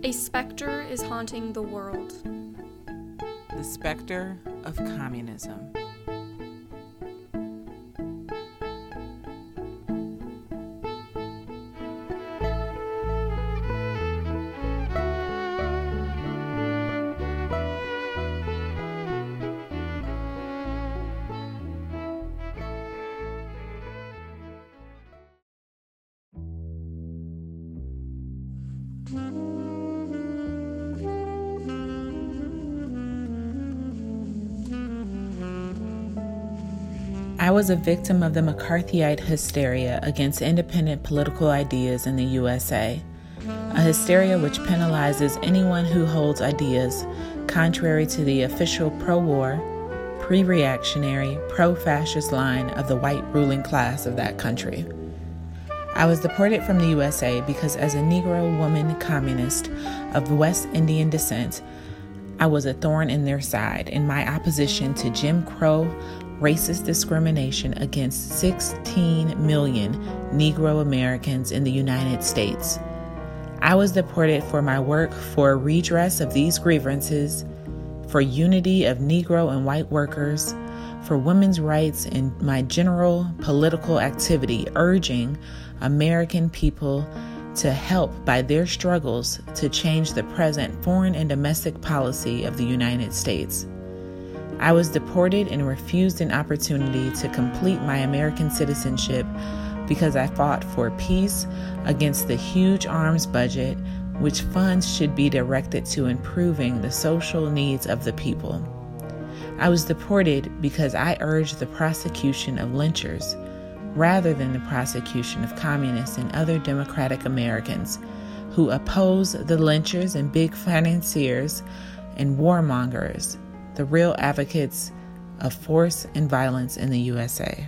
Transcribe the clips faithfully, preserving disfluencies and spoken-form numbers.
A specter is haunting the world. The specter of communism. I was a victim of the McCarthyite hysteria against independent political ideas in the U S A, a hysteria which penalizes anyone who holds ideas contrary to the official pro-war, pre-reactionary, pro-fascist line of the white ruling class of that country. I was deported from the U S A because as a Negro woman communist of West Indian descent, I was a thorn in their side in my opposition to Jim Crow racist discrimination against sixteen million Negro Americans in the United States. I was deported for my work for redress of these grievances, for unity of Negro and white workers, for women's rights, and my general political activity urging American people to help by their struggles to change the present foreign and domestic policy of the United States. I was deported and refused an opportunity to complete my American citizenship because I fought for peace against the huge arms budget, which funds should be directed to improving the social needs of the people. I was deported because I urged the prosecution of lynchers rather than the prosecution of communists and other democratic Americans who oppose the lynchers and big financiers and warmongers, the real advocates of force and violence in the U S A.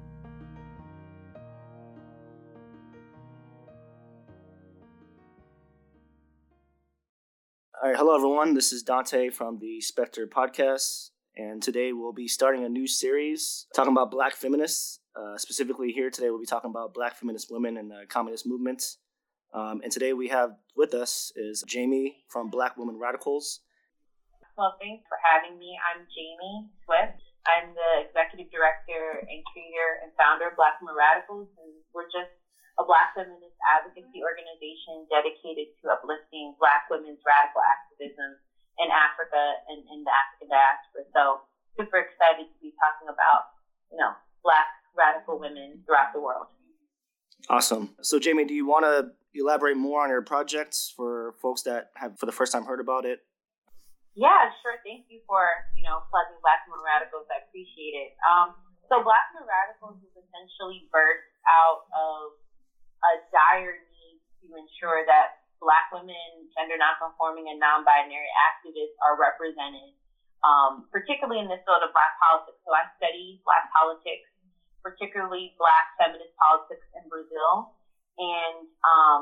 All right, hello everyone. This is Dante from the Spectre podcast, and today we'll be starting a new series talking about Black feminists. Uh, specifically here today, we'll be talking about Black feminist women and the communist movement. Um, and today we have with us is Jamie from Black Women Radicals. Well, thanks for having me. I'm Jamie Swift. I'm the executive director and creator and founder of Black Women Radicals, and we're just a Black feminist advocacy organization dedicated to uplifting Black women's radical activism in Africa and in the African diaspora. So, super excited to be talking about, you know, Black radical women throughout the world. Awesome. So, Jamie, do you want to elaborate more on your projects for folks that have for the first time heard about it? Yeah, sure. Thank you for, you know, plugging Black Women Radicals. I appreciate it. Um, so Black Women Radicals is essentially birthed out of a dire need to ensure that Black women, gender nonconforming, and non-binary activists are represented, um, particularly in the field of Black politics. So I study Black politics, particularly Black feminist politics in Brazil. And um,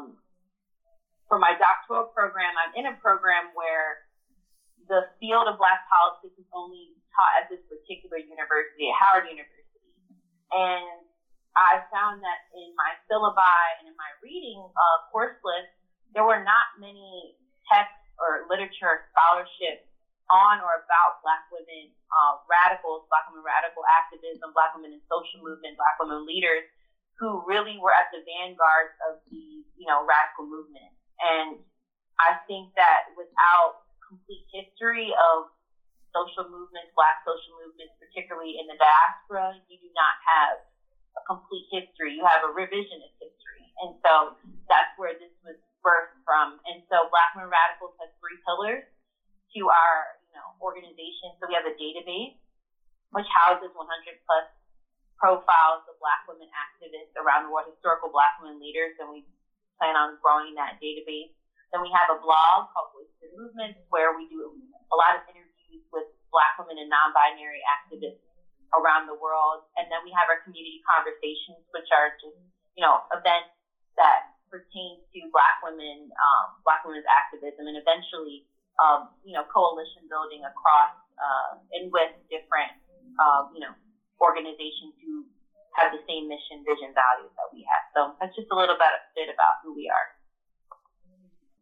for my doctoral program, I'm in a program where the field of Black politics is only taught at this particular university, at Howard University. And I found that in my syllabi and in my reading uh, course list, there were not many texts or literature or scholarship on or about Black women uh, radicals, Black women radical activism, Black women in social movement, Black women leaders who really were at the vanguard of the, you know, radical movement. And I think that without complete history of social movements, Black social movements, particularly in the diaspora, you do not have a complete history. You have a revisionist history. And so that's where this was birthed from. And so Black Women Radicals has three pillars to our, you know, organization. So we have a database, which houses one hundred plus profiles of Black women activists around the world, historical Black women leaders, and we plan on growing that database. Then we have a blog called Voices and Movements, where we do a lot of interviews with Black women and non-binary activists around the world. And then we have our community conversations, which are just, you know, events that pertain to Black women, um, Black women's activism, and eventually, um, you know, coalition building across uh, and with different, um, you know, organizations who have the same mission, vision, values that we have. So that's just a little bit, a bit about who we are.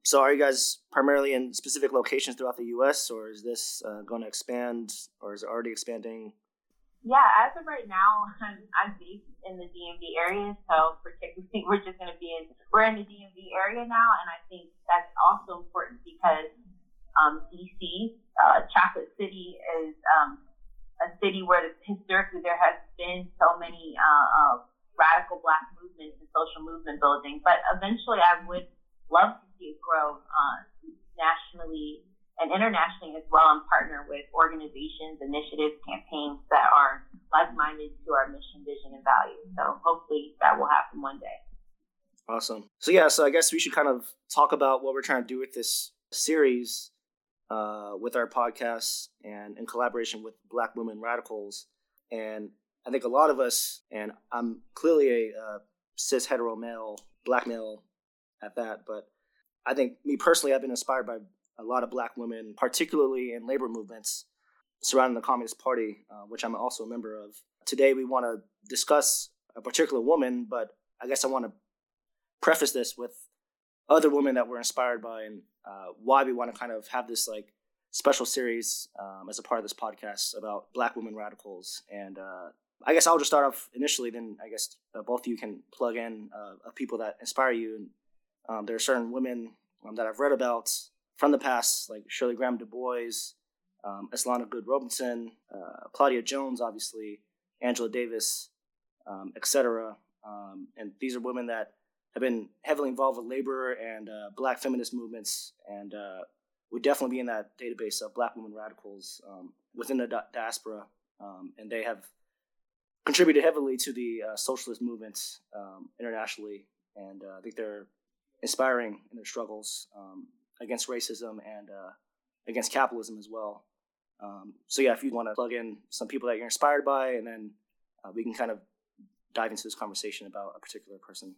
so are you guys primarily in specific locations throughout the U S, or is this uh, going to expand, or is it already expanding? Yeah, as of right now, I'm, I'm based in the D M V area, so particularly we're just going to be in, we're in the D M V area now, and I think that's also important because um, D C, uh, Chocolate City, is um, a city where historically there has been so many uh, uh, radical Black movements and social movement building, but eventually I would love to see it grow uh, nationally and internationally as well, and partner with organizations, initiatives, campaigns that are like-minded to our mission, vision, and values. So hopefully that will happen one day. Awesome. So yeah, so I guess we should kind of talk about what we're trying to do with this series uh, with our podcast and in collaboration with Black Women Radicals. And I think a lot of us, and I'm clearly a uh, cis hetero male, Black male at that, but I think me personally, I've been inspired by a lot of Black women, particularly in labor movements surrounding the Communist Party, uh, which I'm also a member of. Today, we want to discuss a particular woman, but I guess I want to preface this with other women that we're inspired by and uh, why we want to kind of have this like special series um, as a part of this podcast about Black women radicals. And uh, I guess I'll just start off initially, then I guess uh, both of you can plug in uh, of people that inspire you. And um, there are certain women um, that I've read about from the past, like Shirley Graham Du Bois, um, Eslana Good Robinson, uh, Claudia Jones, obviously, Angela Davis, um, et cetera. Um, and these are women that have been heavily involved with labor and uh, Black feminist movements, and uh, would definitely be in that database of Black women radicals um, within the di- diaspora. Um, and they have contributed heavily to the uh, socialist movements um, internationally, and uh, I think they're inspiring in their struggles um, against racism and uh, against capitalism as well. Um, so yeah, if you want to plug in some people that you're inspired by, and then uh, we can kind of dive into this conversation about a particular person.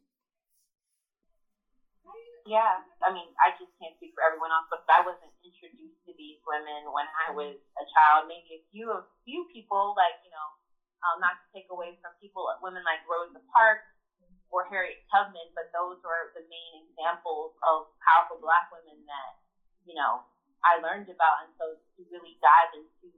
Yeah, I mean, I just can't speak for everyone else, but I wasn't introduced to these women when I was a child. Maybe a few of few people, like, you know, um, not to take away from people, women like Rosa Parks or Harriet Tubman, but those were the main examples of powerful Black women that, you know, I learned about. And so to really dive into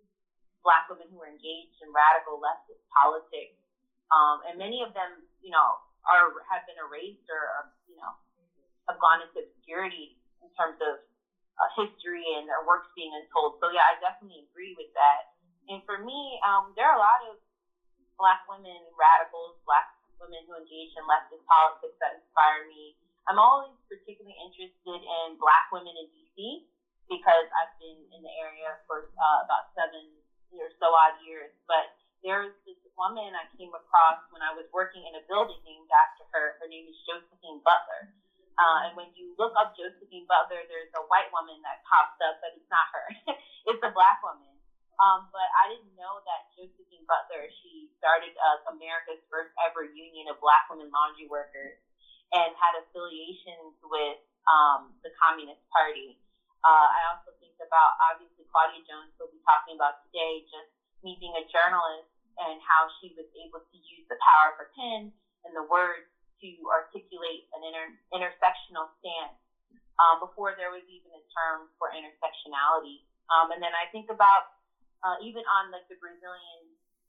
Black women who were engaged in radical leftist politics, um, and many of them, you know, are have been erased or, or you know, have gone into obscurity in terms of uh, history and their works being untold. So yeah, I definitely agree with that. And for me, um, there are a lot of Black women radicals, Black women who engage in leftist politics that inspire me. I'm always particularly interested in Black women in D C because I've been in the area for uh, about seven or so odd years. But there's this woman I came across when I was working in a building named after her. Her name is Josephine Butler. Uh, and when you look up Josephine Butler, there's a white woman that pops up, but it's not her. It's a Black woman. Um, but I didn't know that Josephine Butler, she started uh, America's first ever union of Black women laundry workers and had affiliations with um, the Communist Party. Uh, I also think about, obviously, Claudia Jones, who we'll be talking about today, just me being a journalist and how she was able to use the power of her pen and the words to articulate an inter- intersectional stance uh, before there was even a term for intersectionality. Um, and then I think about uh, even on like the Brazilian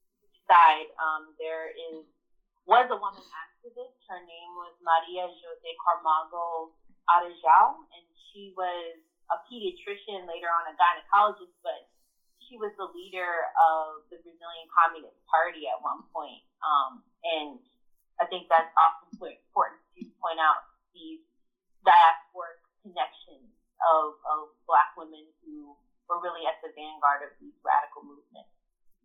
side, um, there is was a woman activist. Her name was Maria José Camargo Arejão, and she was a pediatrician, later on a gynecologist, but she was the leader of the Brazilian Communist Party at one point. Um, and I think that's also important to point out these diasporic connections of, of Black women who were really at the vanguard of these radical movements.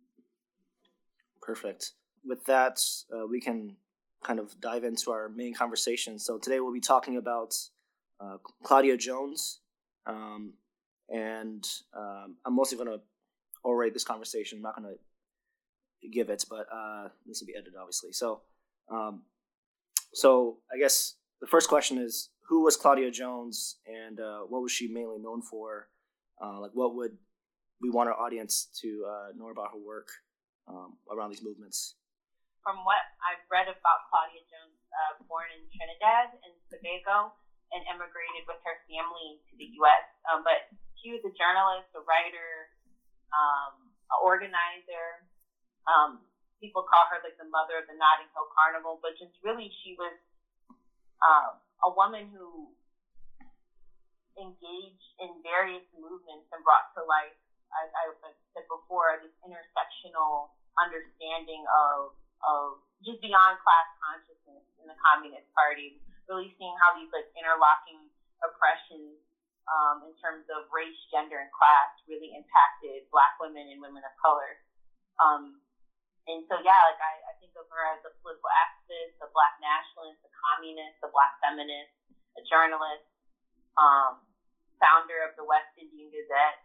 Perfect. With that, uh, we can kind of dive into our main conversation. So today we'll be talking about uh, Claudia Jones, um, and um, I'm mostly going to orate this conversation. I'm not going to give it, but uh, this will be edited, obviously. So. Um, so I guess the first question is, who was Claudia Jones, and uh, what was she mainly known for? Uh, like, what would we want our audience to uh, know about her work um, around these movements? From what I've read about Claudia Jones, uh, born in Trinidad and Tobago, and immigrated with her family to the U S. Um, but she was a journalist, a writer, um, an organizer. Um, people call her like the mother of the Notting Hill Carnival, but just really she was um, a woman who engaged in various movements and brought to life, as I said before, this intersectional understanding of of just beyond class consciousness in the Communist Party, really seeing how these like interlocking oppressions um, in terms of race, gender, and class really impacted Black women and women of color. Um, and so, yeah, like I, I think of her as a political activist, a Black nationalist, a communist, a Black feminist, a journalist, um, founder of the West Indian Gazette,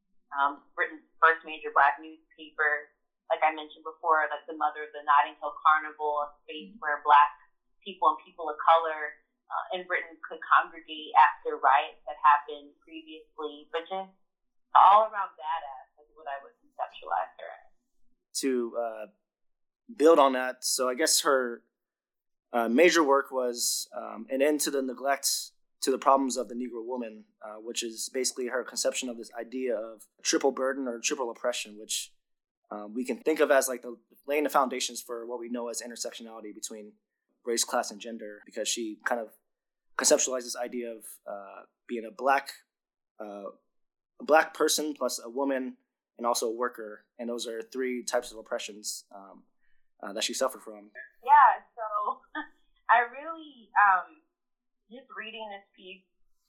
um, Britain's first major Black newspaper. Like I mentioned before, like the mother of the Notting Hill Carnival, a space where Black people and people of color uh, in Britain could congregate after riots that happened previously, but just all around badass is what I would conceptualize her as. To uh, build on that, so I guess her uh, major work was um, an end to the neglect to the problems of the Negro woman, uh, which is basically her conception of this idea of triple burden or triple oppression, which Um, we can think of as like the laying the foundations for what we know as intersectionality between race, class, and gender, because she kind of conceptualized this idea of uh, being a black, uh, a black person plus a woman and also a worker, and those are three types of oppressions um, uh, that she suffered from. Yeah, so I really um, just reading this piece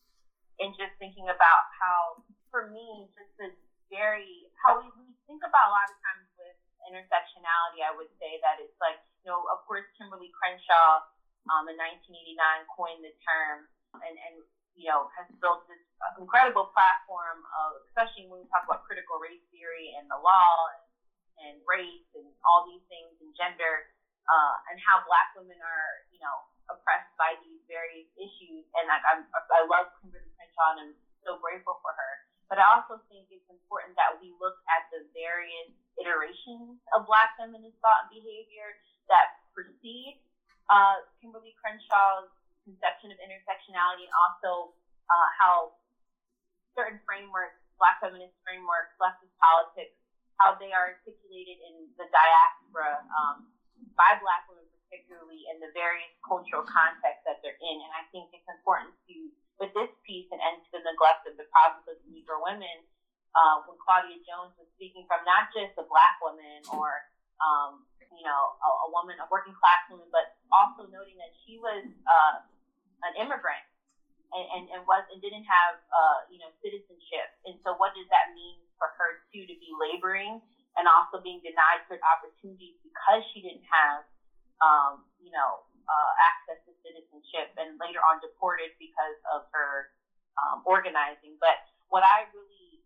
and just thinking about how, for me, just this very how we, we think about a lot of times with intersectionality. I would say that it's like, you know, of course, Kimberly Crenshaw um, in nineteen eighty-nine coined the term and, and, you know, has built this incredible platform of, especially when we talk about critical race theory and the law and, and race and all these things and gender uh, and how Black women are, you know, oppressed by these various issues. And I, I'm, I love Kimberly Crenshaw and I'm so grateful for her. But I also think it's important that we look at the various iterations of Black feminist thought and behavior that precede uh, Kimberly Crenshaw's conception of intersectionality, and also uh, how certain frameworks, Black feminist frameworks, leftist politics, how they are articulated in the diaspora um, by Black women, particularly in the various cultural contexts that they're in. And I think it's important to, with this piece, and end to the neglect of the problems of Negro women, uh, when Claudia Jones was speaking from not just a Black woman or, um, you know, a, a woman, a working class woman, but also noting that she was uh, an immigrant and, and, and was and didn't have, uh, you know, citizenship. And so what does that mean for her, too, to be laboring and also being denied certain opportunities because she didn't have, um, you know, Uh, access to citizenship, and later on deported because of her um, organizing. But what I really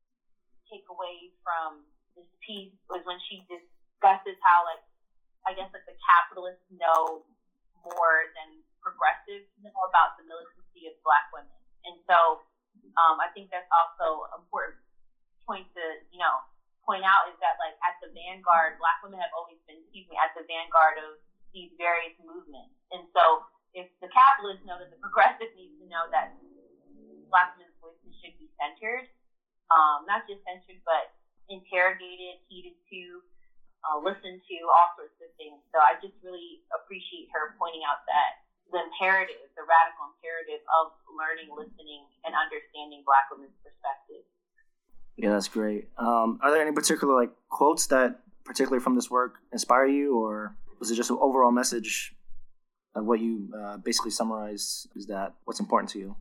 take away from this piece was when she discusses how, like, I guess, like the capitalists know more than progressives know about the militancy of Black women. And so um, I think that's also an important point to, you know, point out is that, like, at the vanguard, Black women have always been, excuse me, at the vanguard of these various movements. And so if the capitalists know that the progressive needs to know that Black women's voices should be centered, um, not just centered, but interrogated, heeded to, uh, listened to, all sorts of things. So I just really appreciate her pointing out that the imperative, the radical imperative of learning, listening, and understanding Black women's perspectives. Yeah, that's great. Um, are there any particular like quotes that particularly from this work inspire you, or was it just an overall message of what you uh, basically summarize? Is that what's important to you?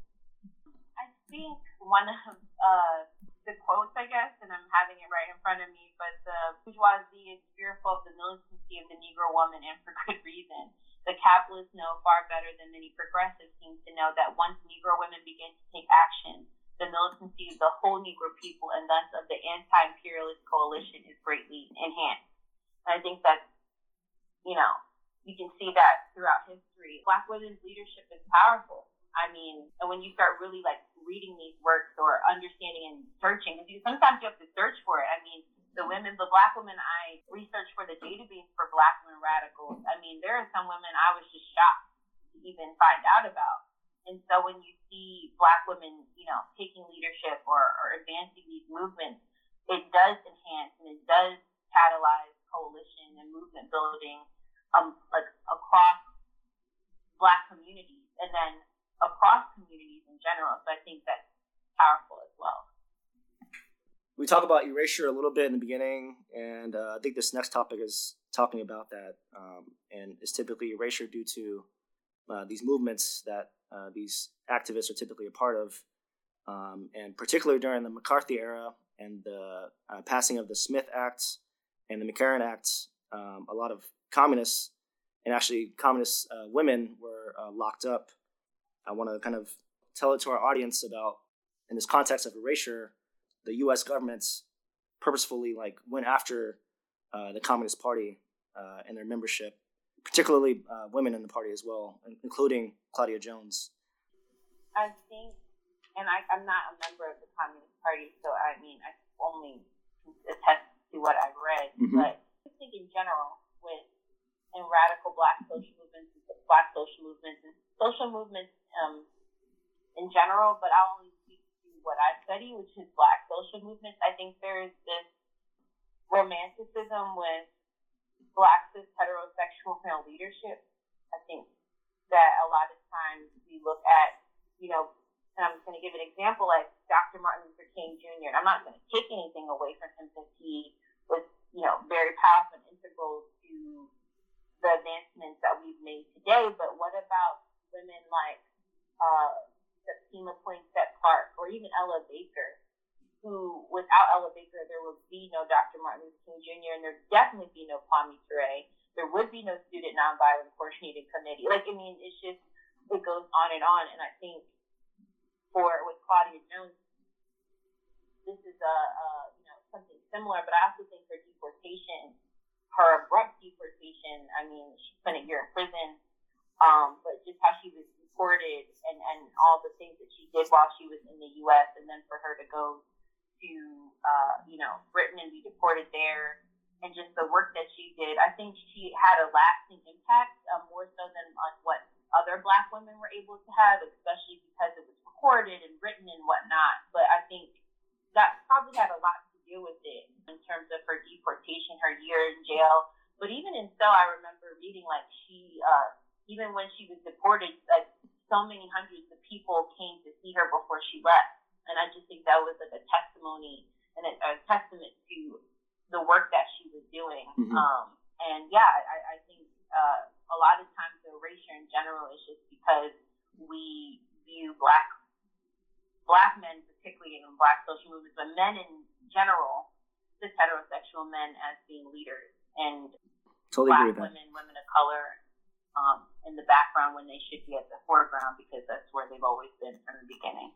I think one of uh, the quotes, I guess, and I'm having it right in front of me, but the bourgeoisie is fearful of the militancy of the Negro woman, and for good reason. The capitalists know far better than many progressives seem to know that once Negro women begin to take action, the militancy of the whole Negro people and thus of the anti-imperialist coalition is greatly enhanced. And I think that's, you know, you can see that throughout history. Black women's leadership is powerful. I mean, and when you start really like reading these works or understanding and searching, because sometimes you have to search for it. I mean, the women, the Black women I researched for the database for Black women radicals, I mean, there are some women I was just shocked to even find out about. And so when you see Black women, you know, taking leadership or, or advancing these movements, it does enhance and it does catalyze coalition and movement building, um, like across Black communities and then across communities in general. So I think that's powerful as well. We talk about erasure a little bit in the beginning, and uh, I think this next topic is talking about that, um, and it's typically erasure due to uh, these movements that uh, these activists are typically a part of, um, and particularly during the McCarthy era and the uh, passing of the Smith Act and the McCarran Act, um, a lot of communists and actually communist uh, women were uh, locked up. I want to kind of tell it to our audience about, in this context of erasure, the U S government purposefully like went after uh, the Communist Party uh, and their membership, particularly uh, women in the party as well, including Claudia Jones. I think, and I, I'm not a member of the Communist Party, so I mean, I only attest to what I've read, mm-hmm. but I think in general, with in radical Black social movements, Black social movements, and social movements um, in general, but I'll only speak to what I study, which is Black social movements. I think there is this romanticism with Black cis heterosexual male leadership. I think that a lot of times we look at, you know, and I'm just going to give an example, like Doctor Martin Luther King Junior And I'm not going to take anything away from him since he was, you know, very powerful and integral to the advancements that we've made today. But what about women like uh, Septima Poinsett Clark or even Ella Baker, who without Ella Baker, there would be no Doctor Martin Luther King Junior and there'd definitely be no Kwame Ture. There would be no Student Nonviolent Coordinating Committee. Like, I mean, it's just, it goes on and on. And I think for, with Claudia Jones, this is a, a you know, something similar, but I also think her deportation, her abrupt deportation, I mean, she spent a year in prison, um, but just how she was deported and, and all the things that she did while she was in the U S, and then for her to go to, uh, you know, Britain and be deported there, and just the work that she did, I think she had a lasting impact, um, more so than on what other Black women were able to have, especially because it was recorded and written and whatnot. But I think that probably had a lot to do with it in terms of her deportation, her year in jail. But even in so, I remember reading, like, she, uh, even when she was deported, like, so many hundreds of people came to see her before she left. And I just think that was like a testimony and a, a testament to the work that she was doing. Mm-hmm. Um, and yeah, I, I think uh, a lot of times the erasure in general is just because we view Black Black men, particularly in Black social movements, but men in general, cis heterosexual men, as being leaders, and totally Black women, women of color, um, in the background when they should be at the foreground, because that's where they've always been from the beginning.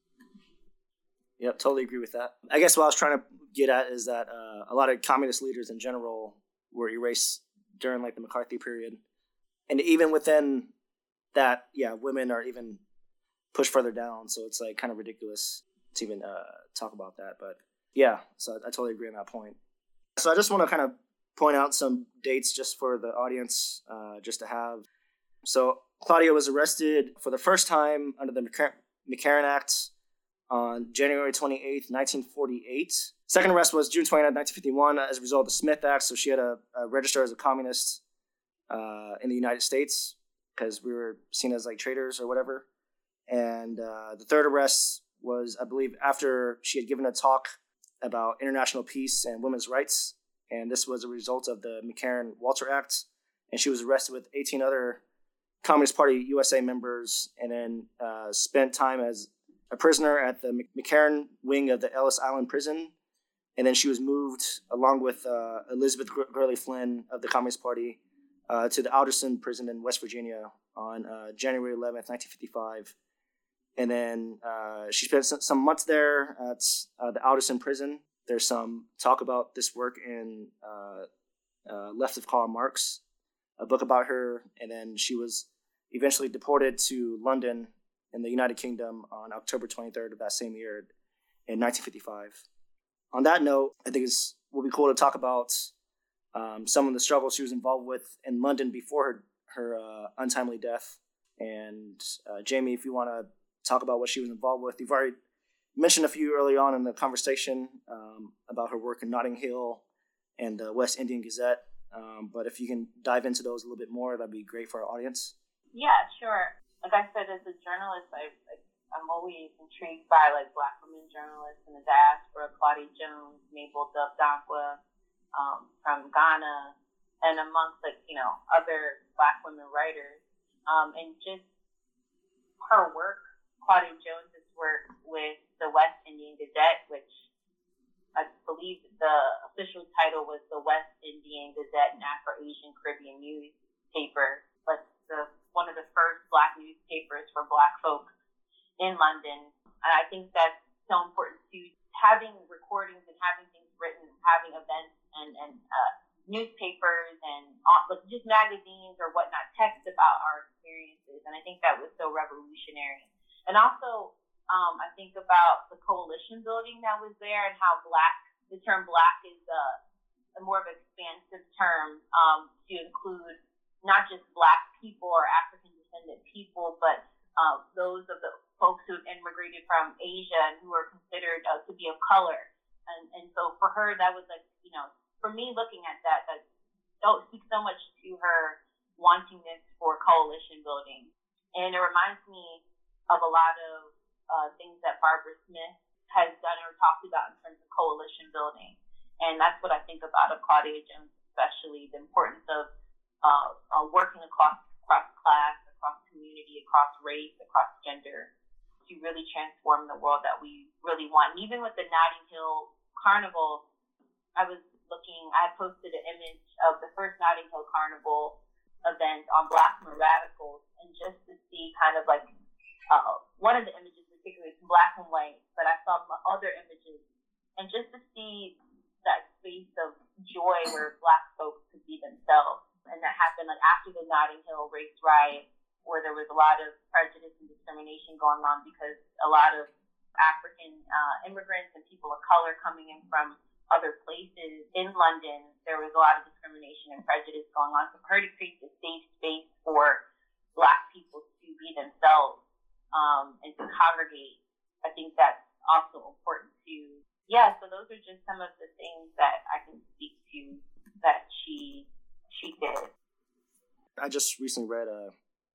Yep, totally agree with that. I guess what I was trying to get at is that uh, a lot of communist leaders in general were erased during like the McCarthy period. And even within that, yeah, women are even pushed further down. So it's like kind of ridiculous to even uh, talk about that. But yeah, so I, I totally agree on that point. So I just want to kind of point out some dates just for the audience, uh, just to have. So Claudia was arrested for the first time under the McCarran, McCarran Act on January twenty-eighth, nineteen forty-eight. Second arrest was June twenty-ninth, nineteen fifty-one, as a result of the Smith Act. So she had to uh, register as a communist uh, in the United States because we were seen as like traitors or whatever. And uh, the third arrest was, I believe, after she had given a talk about international peace and women's rights. And this was a result of the McCarran-Walter Act. And she was arrested with eighteen other Communist Party U S A members and then uh, spent time as a prisoner at the McCarran wing of the Ellis Island prison. And then she was moved, along with uh, Elizabeth Gurley Flynn of the Communist Party, uh, to the Alderson prison in West Virginia on uh, January eleventh, nineteen fifty-five. And then uh, she spent some months there at uh, the Alderson prison. There's some talk about this work in uh, uh, Left of Karl Marx, a book about her. And then she was eventually deported to London in the United Kingdom on October twenty-third of that same year in nineteen fifty-five. On that note, I think it will be cool to talk about um, some of the struggles she was involved with in London before her, her uh, untimely death. And uh, Jamie, if you want to talk about what she was involved with, you've already mentioned a few early on in the conversation um, about her work in Notting Hill and the West Indian Gazette. Um, but if you can dive into those a little bit more, that'd be great for our audience. Yeah, sure. Like I said, as a journalist, I, like, I'm always intrigued by like Black women journalists in the diaspora, Claudia Jones, Mabel Dove-Dankwa um, from Ghana, and amongst like, you know, other Black women writers. Um, and just her work, Claudia Jones's work with the West Indian Gazette, which I believe the official title was the West Indian Gazette and Afro-Asian Caribbean newspaper, like the one of the first Black newspapers for Black folks in London. And I think that's so important to having recordings and having things written, having events and, and uh, newspapers and uh, just magazines or whatnot, text about our experiences. And I think that was so revolutionary. And also, um, I think about the coalition building that was there and how Black, the term Black is a, a more of an expansive term um, to include not just Black people or African descendant people, but uh, those of the folks who have immigrated from Asia and who are considered uh, to be of color. And, and so for her, that was like, you know, for me looking at that, that don't speak so much to her wanting this for coalition building. And it reminds me of a lot of uh, things that Barbara Smith has done or talked about in terms of coalition building. And that's what I think about of Claudia Jones, especially the importance of uh, uh, working across, across class, across community, across race, across gender to really transform the world that we really want. And even with the Notting Hill Carnival, I was looking, I posted an image of the first Notting Hill Carnival event on Black Women Radicals, and just to see kind of like, uh, one of the images particularly is black and white, but I saw other images, and just to see that space of joy where Black folks could be themselves. And that happened like after the Notting Hill race riot, where there was a lot of prejudice and discrimination going on because a lot of African uh, immigrants and people of color coming in from other places in London, there was a lot of discrimination and prejudice going on. So for her to create a safe space for Black people to be themselves um, and to congregate, I think that's also important too. Yeah, so those are just some of the things that I can speak to that she she did. I just recently read uh,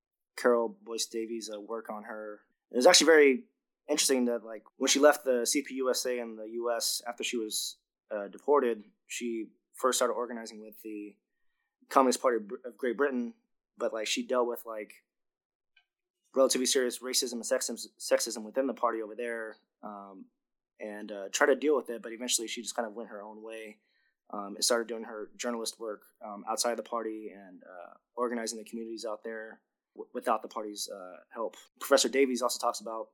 Carol Boyce Davies' uh, work on her. It was actually very interesting that, like, when she left the C P U S A in the U S after she was uh, deported, she first started organizing with the Communist Party of Great Britain, but like she dealt with like relatively serious racism and sexism, sexism within the party over there, um, and uh, tried to deal with it. But eventually, she just kind of went her own way. Um, and started doing her journalist work um, outside the party and uh, organizing the communities out there w- without the party's uh, help. Professor Davies also talks about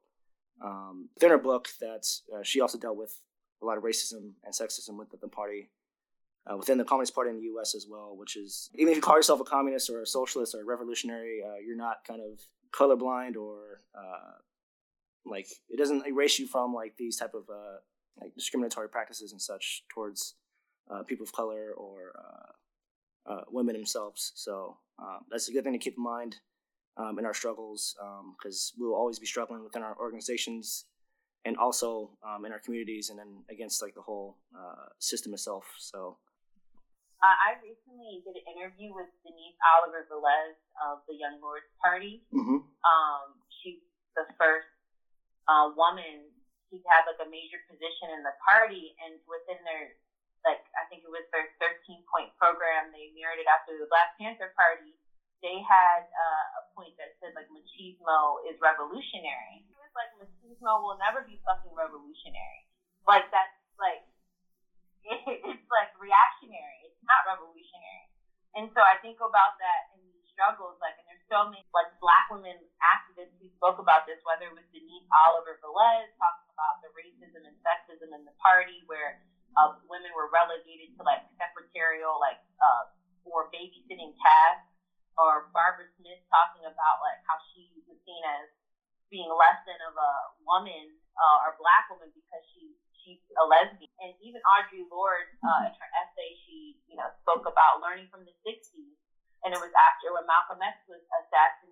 um, within her book that uh, she also dealt with a lot of racism and sexism within the party, uh, within the Communist Party in the U S as well, which is, even if you call yourself a communist or a socialist or a revolutionary, uh, you're not kind of colorblind or uh, like, it doesn't erase you from like these type of uh, like discriminatory practices and such towards Uh, people of color or uh, uh, women themselves. So uh, that's a good thing to keep in mind um, in our struggles, because um, we'll always be struggling within our organizations and also um, in our communities and then against like the whole uh, system itself. So uh, I recently did an interview with Denise Oliver Velez of the Young Lords Party. Mm-hmm. Um, she's the first uh, woman to have like a major position in the party, and within their like, I think it was their thirteen-point program they mirrored it after the Black Panther Party. They had uh, a point that said, like, machismo is revolutionary. It was like, machismo will never be fucking revolutionary. Like, that's, like, it, it's, like, reactionary. It's not revolutionary. And so I think about that in these struggles, like, and there's so many, like, Black women activists who spoke about this, whether it was Denise Oliver Velez talking about the racism and sexism in the party, where Uh, women were relegated to like secretarial, like uh, or babysitting tasks, or Barbara Smith talking about like how she was seen as being less than of a woman uh, or Black woman because she she's a lesbian. And even Audre Lorde, uh, in her essay, she you know spoke about learning from the sixties, and it was after when Malcolm X was assassinated. She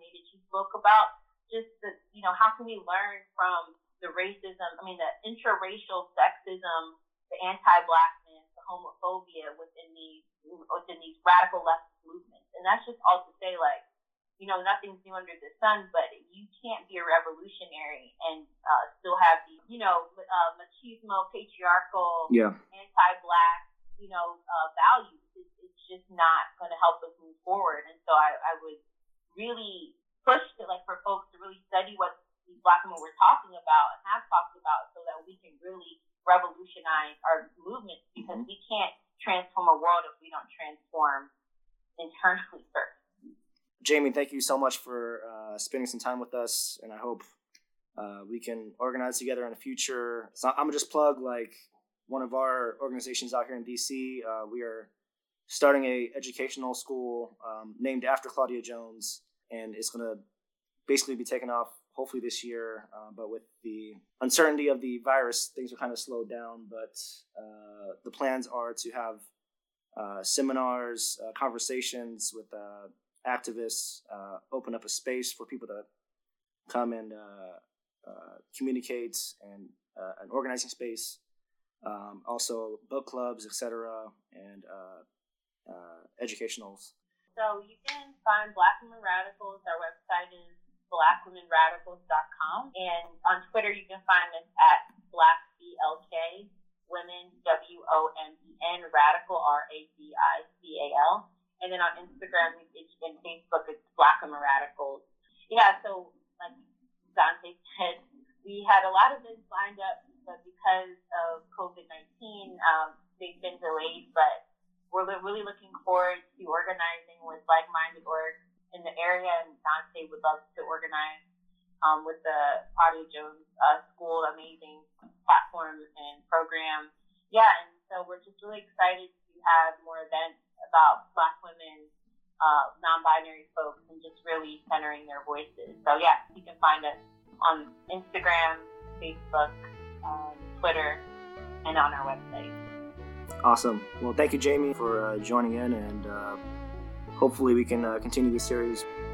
book about just the, you know, how can we learn from the racism, I mean, the intraracial sexism, the anti-blackness, the homophobia within these, within these radical left movements. And that's just all to say, like, you know, nothing's new under the sun, but you can't be a revolutionary and uh, still have these, you know, uh, machismo, patriarchal, yeah. anti-black, you know, uh, values. It's, it's just not going to help us move forward. And so I, I would really push to, like, for folks to really study what these Black women we're talking about and have talked about, so that we can really revolutionize our movements, because mm-hmm. we can't transform a world if we don't transform internally first. Jamie, thank you so much for uh, spending some time with us, and I hope uh, we can organize together in the future. So I'm gonna just plug like one of our organizations out here in D C. Uh, we are starting a educational school um, named after Claudia Jones, and it's gonna basically be taken off hopefully this year. Uh, but with the uncertainty of the virus, things are kind of slowed down. But uh, the plans are to have uh, seminars, uh, conversations with uh, activists, uh, open up a space for people to come and uh, uh, communicate, and uh, an organizing space, um, also book clubs, et cetera, and uh, uh, educationals. So you can find Black Women Radicals. Our website is black women radicals dot com, and on Twitter you can find us at Black B L K Women, W O M E N, Radical, R A D I C A L. And then on Instagram and Facebook, it's Black Women Radicals. Yeah, so like Dante said, we had a lot of events lined up, but because of COVID nineteen, um, they've been delayed. But we're really looking forward to organizing with like-minded orgs in the area, and Dante would love to organize um, with the Claudia Jones uh, School, amazing platform and program. Yeah, and so we're just really excited to have more events about Black women, uh, non-binary folks, and just really centering their voices. So yeah, you can find us on Instagram, Facebook, um, Twitter, and on our website. Awesome. Well, thank you, Jamie, for uh, joining in, and uh, hopefully we can uh, continue this series